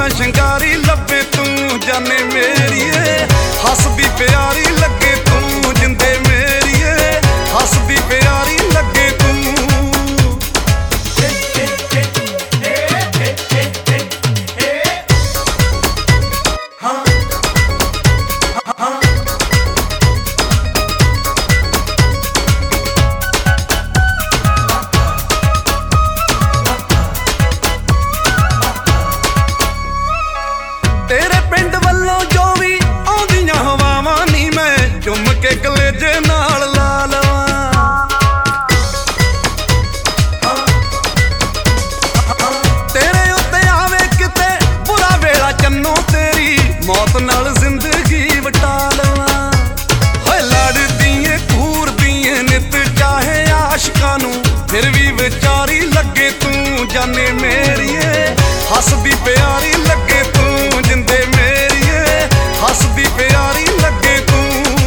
ਸ਼ਿੰਗਾਰੀ ਲੱਭੇ ਤੂੰ ਜਾਨੇ ਮੇਰੀਏ, ਹੱਸਦੀ ਪਿਆਰੀ ਲੱਗੇ ਤੂੰ ਜਿੰਦੇ ਮੇਰੀਏ, ਹੱਸਦੀ ਪਿਆਰੀ ਲੱਗੇ ਤੂੰ। ਤੇਰੇ ਪਿੰਡ ਵੱਲੋਂ ਜੋ ਵੀ ਆਉਂਦੀਆਂ ਹਵਾਵਾਂ ਨੀ ਮੈਂ ਚੁੰਮ ਕੇ ਕਲੇਜੇ ਨਾਲ ਲਾ ਲਵਾਂ। ਤੇਰੇ ਉੱਤੇ ਆਵੇ ਕਿਤੇ ਬੁਰਾ ਵੇਲਾ ਚੰਨੋ ਤੇਰੀ ਮੌਤ ਨਾਲ ਜ਼ਿੰਦਗੀ ਵਟਾ ਲਵਾਂ। ਹੋਏ ਲੜਦੀ ਏ ਘੂਰਦੀ ਏ ਨਿਤ ਚਾਹੇ ਆਸ਼ਕਾਂ ਨੂੰ, ਫਿਰ ਵੀ ਵਿਚਾਰੀ ਲੱਗੇ ਤੂੰ ਜਾਨੇ ਮੇਰੀਏ, ਹੱਸਦੀ ਪਿਆਰੀ ਲੱਗੇ ਤੂੰ ਜਿੰਦੇ ਮੇਰੀਏ, ਹੱਸਦੀ ਪਿਆਰੀ ਲੱਗੇ ਤੂੰ।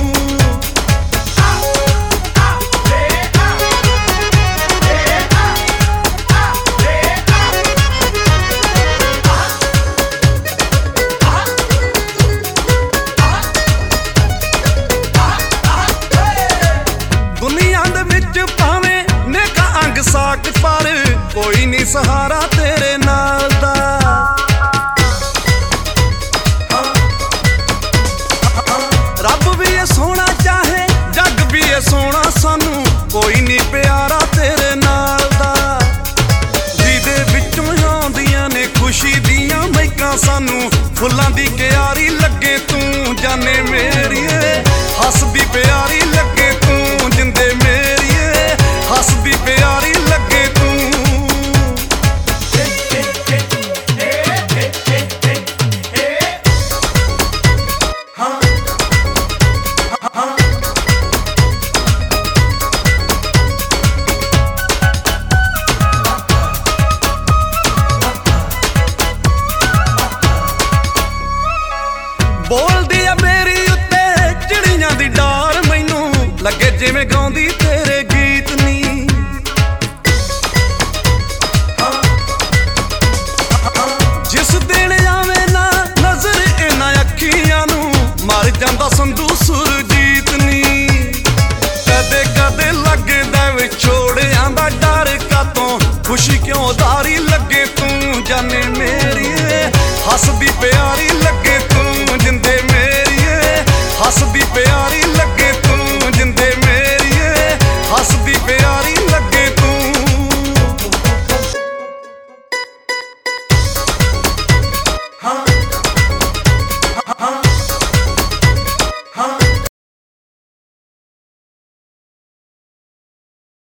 ਦੁਨੀਆ ਦੇ ਵਿੱਚ ਭਾਵੇਂ ਨੇਕਾ ਅੰਗ ਸਾਕ ਪਰ ਕੋਈ ਨਹੀਂ ਸਹਾਰਾ ਤੇਰੇ ਨਾਲ ਦਾ। ਰੱਬ ਵੀ ਇਹ ਸੋਹਣਾ ਚਾਹੇ ਜੱਗ ਵੀ ਇਹ ਸੋਹਣਾ, ਸਾਨੂੰ ਕੋਈ ਨਹੀਂ ਪਿਆਰਾ ਤੇਰੇ ਨਾਲ ਦਾ। ਜਿਹਦੇ ਵਿੱਚੋਂ ਆਉਂਦੀਆਂ ਨੇ ਖੁਸ਼ੀ ਦੀਆਂ ਮਹਿਕਾਂ, ਸਾਨੂੰ ਫੁੱਲਾਂ ਦੀ ਕਿਆਰੀ ਲੱਗੇ ਤੂੰ ਜਾਨੇ ਮੇਰੀਏ, ਹੱਸਦੀ ਪਿਆਰੀ ਲੱਗੇ ਤੂੰ ਜਿੰਦੇ ਮੇਰੀਏ, ਹੱਸਦੀ ਪਿਆਰੀ ਲੱਗੇ ਤੂੰ। ਬੋਲਦੀ ਆ ਮੇਰੀ ਉੱਤੇ ਚਿੜੀਆਂ ਦੀ ਡਾਰ, ਮੈਨੂੰ ਲੱਗੇ ਜਿਵੇਂ ਗਾਉਂਦੀ